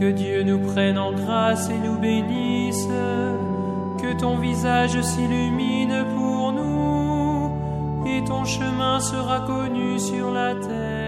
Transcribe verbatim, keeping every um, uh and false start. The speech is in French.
Que Dieu nous prenne en grâce et nous bénisse, que ton visage s'illumine pour nous, et ton chemin sera connu sur la terre.